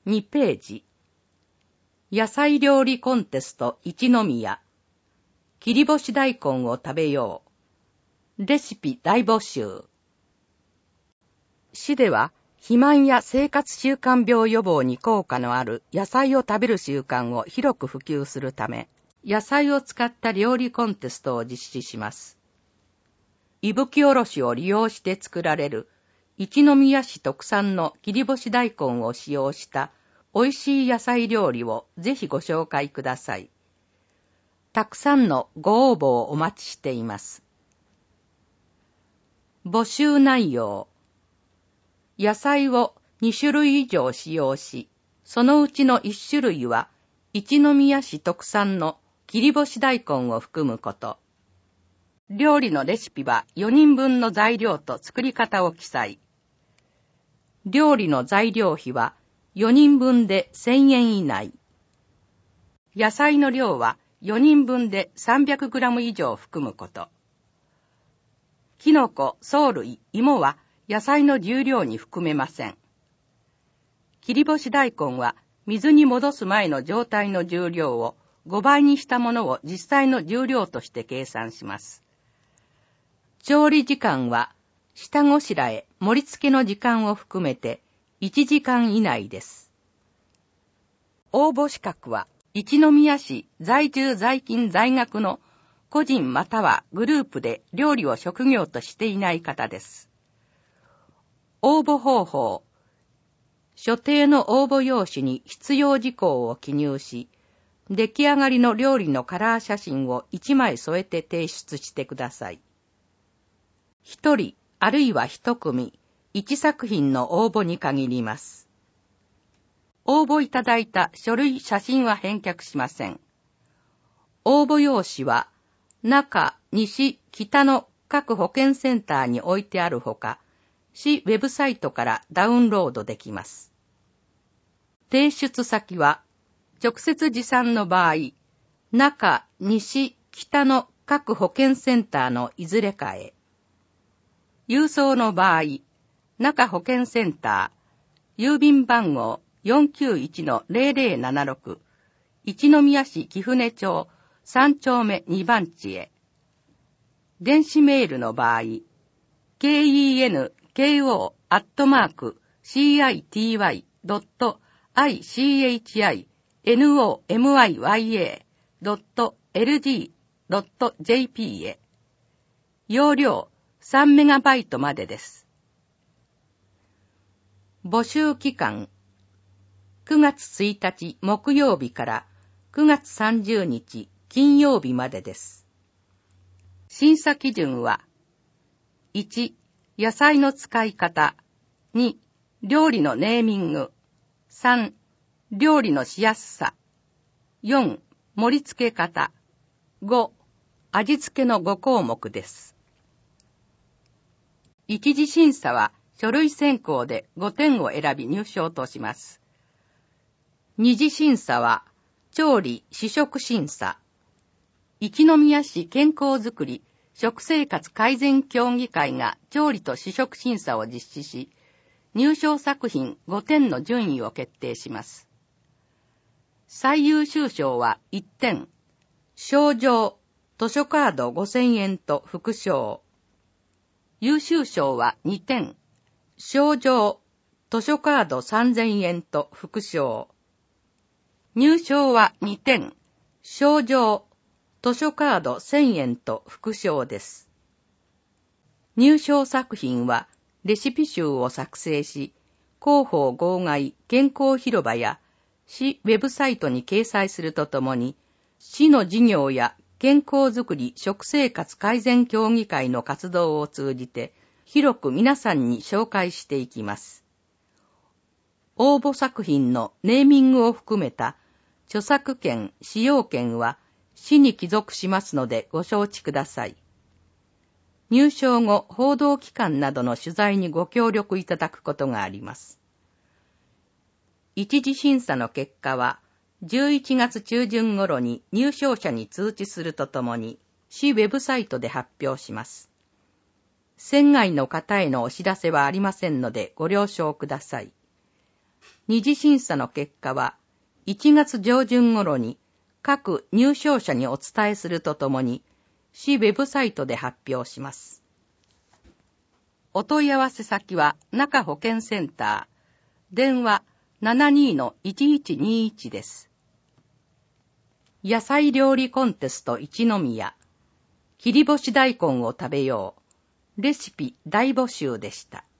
2ページ。野菜料理コンテスト一宮。切り干し大根を食べよう。レシピ大募集。市では、肥満や生活習慣病予防に効果のある野菜を食べる習慣を広く普及するため、野菜を使った料理コンテストを実施します。伊吹おろしを利用して作られる一宮市特産の切り干し大根を使用した美味しい野菜料理をぜひご紹介ください。たくさんのご応募をお待ちしています。募集内容。野菜を2種類以上使用し、そのうちの1種類は一宮市特産の切り干し大根を含むこと。料理のレシピは4人分の材料と作り方を記載。料理の材料費は4人分で1000円以内。野菜の量は4人分で 300g 以上含むこと。きのこ、藻類、芋は野菜の重量に含めません。切り干し大根は水に戻す前の状態の重量を5倍にしたものを実際の重量として計算します。調理時間は下ごしらえ、盛り付けの時間を含めて1時間以内です。応募資格は一宮市在住在勤在学の個人またはグループで料理を職業としていない方です。応募方法。所定の応募用紙に必要事項を記入し、出来上がりの料理のカラー写真を1枚添えて提出してください。1人あるいは1組、1作品の応募に限ります。応募いただいた書類写真は返却しません。応募用紙は中、西、北の各保健センターに置いてあるほか、市ウェブサイトからダウンロードできます。提出先は直接持参の場合、中、西、北の各保健センターのいずれかへ。郵送の場合、中保健センター、郵便番号 491-0076、一宮市貴船町3丁目2番地へ。電子メールの場合、kenko@citinomya.lg.jp へ。容量3メガバイトまでです。募集期間、9月1日木曜日から9月30日金曜日までです。審査基準は、1、野菜の使い方、2、料理のネーミング、3、料理のしやすさ、4、盛り付け方、5、味付けの5項目です。一次審査は書類選考で5点を選び入賞とします。二次審査は調理・試食審査。一宮市健康づくり食生活改善協議会が調理と試食審査を実施し、入賞作品5点の順位を決定します。最優秀賞は1点、賞状、図書カード5000円と副賞。優秀賞は2点、賞状、図書カード3000円と副賞。入賞は2点、賞状、図書カード1000円と副賞です。入賞作品はレシピ集を作成し、広報号外健康広場や市ウェブサイトに掲載するとともに、市の事業や健康づくり食生活改善協議会の活動を通じて、広く皆さんに紹介していきます。応募作品のネーミングを含めた著作権、使用権は市に帰属しますのでご承知ください。入賞後、報道機関などの取材にご協力いただくことがあります。一次審査の結果は、11月中旬頃に入賞者に通知するとともに、市ウェブサイトで発表します。船外の方へのお知らせはありませんのでご了承ください。 二次審査の結果は1月上旬頃に各入賞者にお伝えするとともに、市ウェブサイトで発表します。お問い合わせ先は中保健センター、電話 72-1121 です。野菜料理コンテスト一宮、切り干し大根を食べよう、レシピ大募集でした。